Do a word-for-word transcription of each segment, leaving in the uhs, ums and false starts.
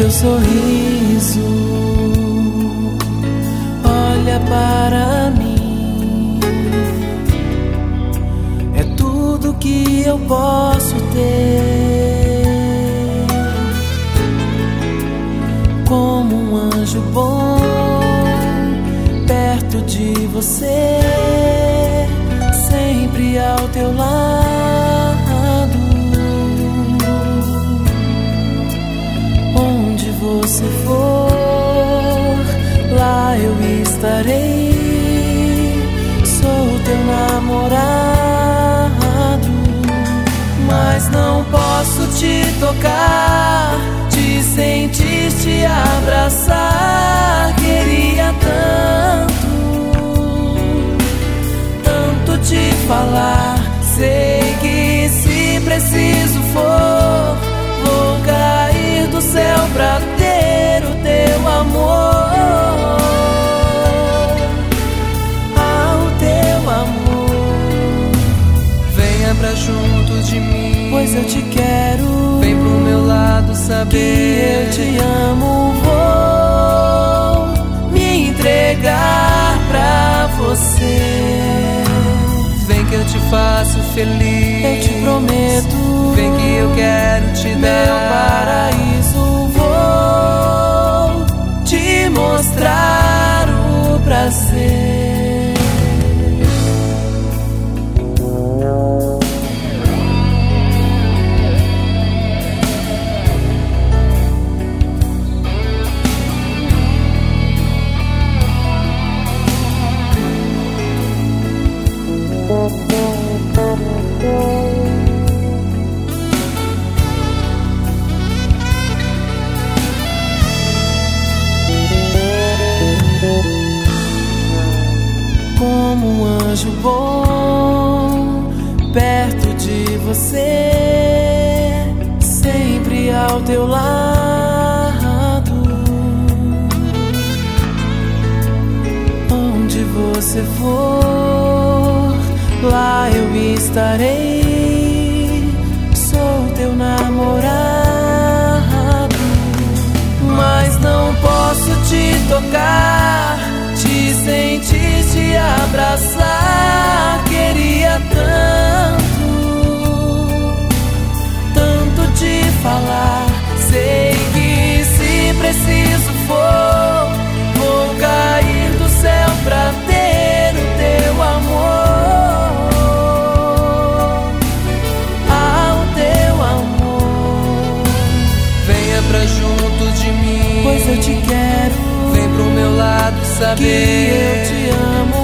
teu sorriso, olha para mim. É tudo que eu posso ter. Como um anjo bom perto de você, sempre ao teu lado. Onde você for, lá eu estarei. Sou teu namorado, mas não posso te tocar, te sentir, te abraçar. Queria tanto, tanto te falar. Sei que se preciso for, vou cair do céu pra ter o teu amor. Ah, o teu amor. Venha pra junto de mim, pois eu te quero. Vem pro meu lado saber que eu te amo. Vou me entregar pra você. Vem que eu te faço feliz, eu te prometo. Vem que eu quero te meu dar paraíso. Vou te mostrar o prazer. Como um anjo bom perto de você, sempre ao teu lado. Onde você for, lá eu estarei. Sou teu namorado, mas não posso te tocar, te sentir, te abraçar. Queria tanto, tanto te falar. Sei que se preciso for, vou cair do céu pra ter o teu amor. Ah, o teu amor. Venha pra junto de mim, pois eu te quero. Vem pro meu lado saber que eu te amo.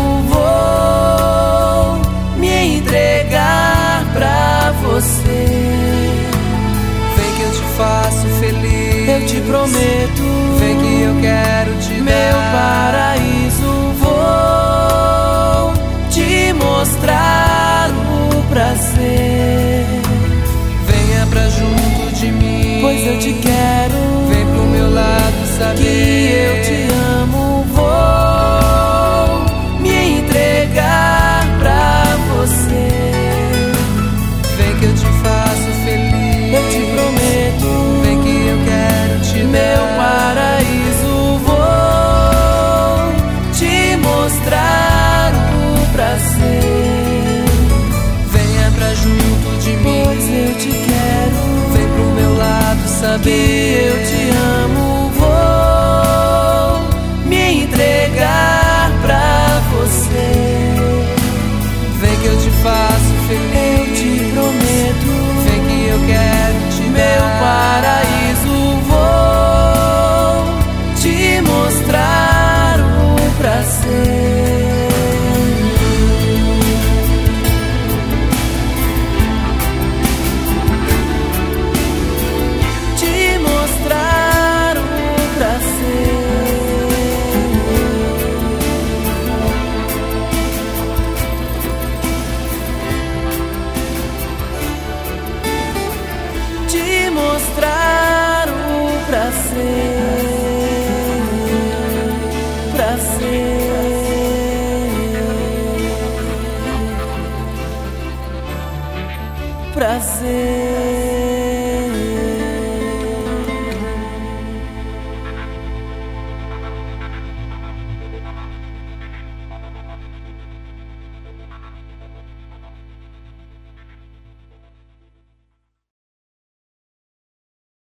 Vou me entregar pra você. Vem que eu te faço feliz, eu te prometo. Vem que eu quero te meu dar paraíso. Vou te mostrar o prazer. Venha pra junto de mim, pois eu te quero. Vem pro meu lado saber que eu te amo. Vou me entregar pra você. Vem que eu te faço feliz, eu te prometo. Vem que eu quero te meu dar paraíso. Vou te mostrar o prazer. Venha pra junto de mim, pois eu te quero. Vem pro meu lado saber que eu te amo. Vou me entregar pra você. Vem que eu te faço feliz, eu te prometo. Vem que eu quero te meu dar paraíso. Vou te mostrar o prazer. Te mostrar o prazer. Te mostrar o prazer. Prazer. Prazer.